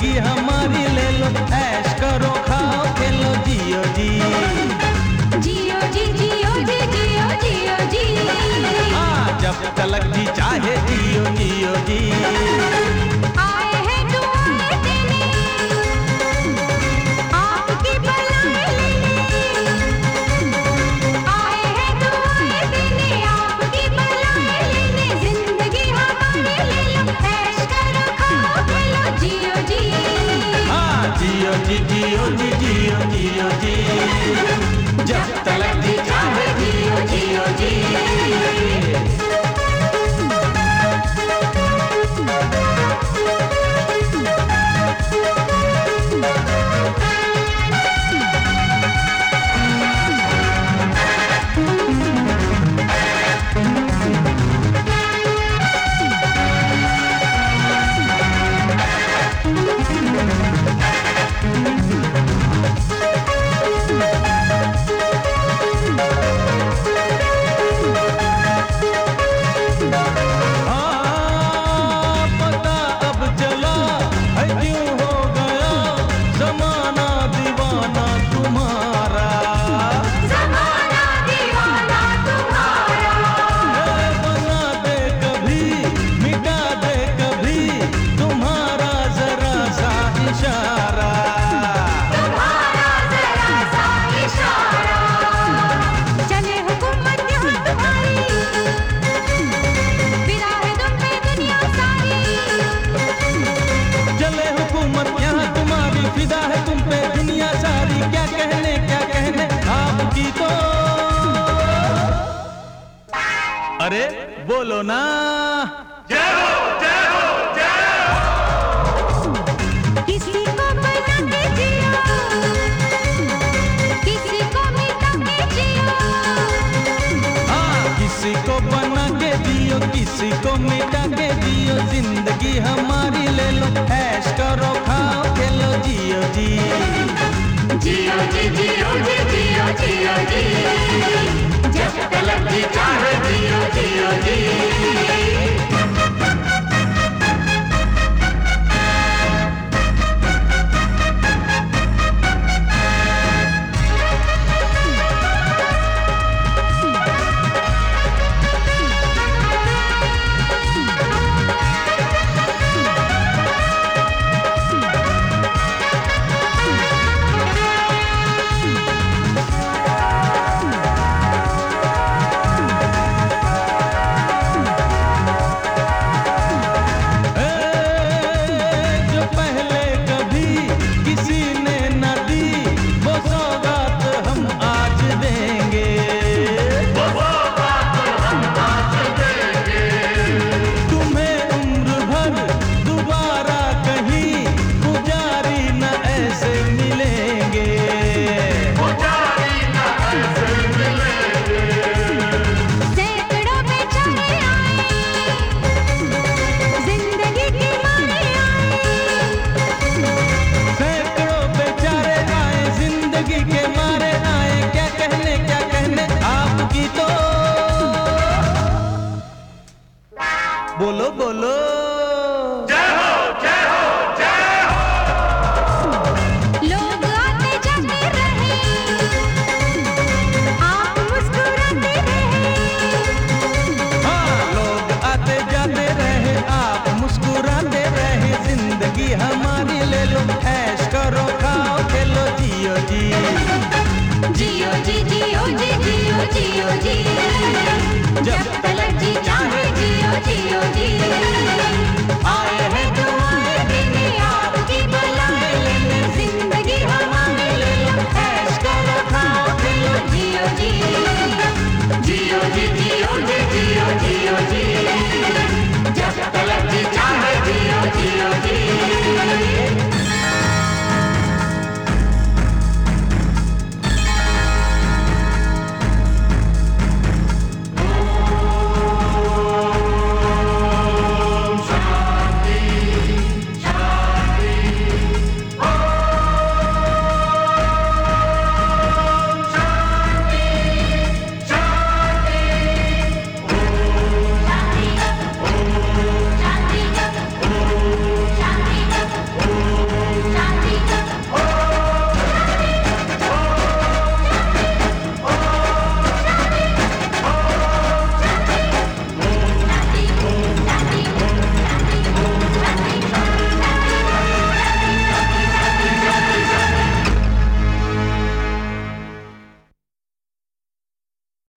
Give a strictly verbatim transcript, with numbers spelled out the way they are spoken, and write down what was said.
जिंदगी हमारी ले लो, ऐश करो खाओ खेलो जियो जी। जियो जी जियो जी जियो जियो जी। हाँ जब तलक जी चाहे जियो जियो जी। आए हैं दुआएं देने, आपकी भलाई लेने। आए हैं दुआएं देने, आपकी भलाई लेने। जिंदगी हमारी ले लो, ऐश करो खाओ खेलो जियो जी। हाँ जियो जी जियो जी जियो जियो जी। जब तलक जी चाहे जियो जियो जी। अरे बोलो ना जय हो जय हो जय हो। किसी को बना के जियो, किसी को मिटा के जियो। हाँ किसी को बना के दियो, किसी को मिटा के दियो। जिंदगी हमारी ले लो, ऐश करो खाओ खेलो जियो जी। जियो जी जियो जी जियो जियो जी। जब तलक जी चाहे जियो जियो जी। बोलो बोलो जय हो जय हो जय हो। लोग आते जाते रहे, आप मुस्कुराते रहे। हाँ लोग आते जाते रहे, आप मुस्कुराते रहे। जिंदगी हमारी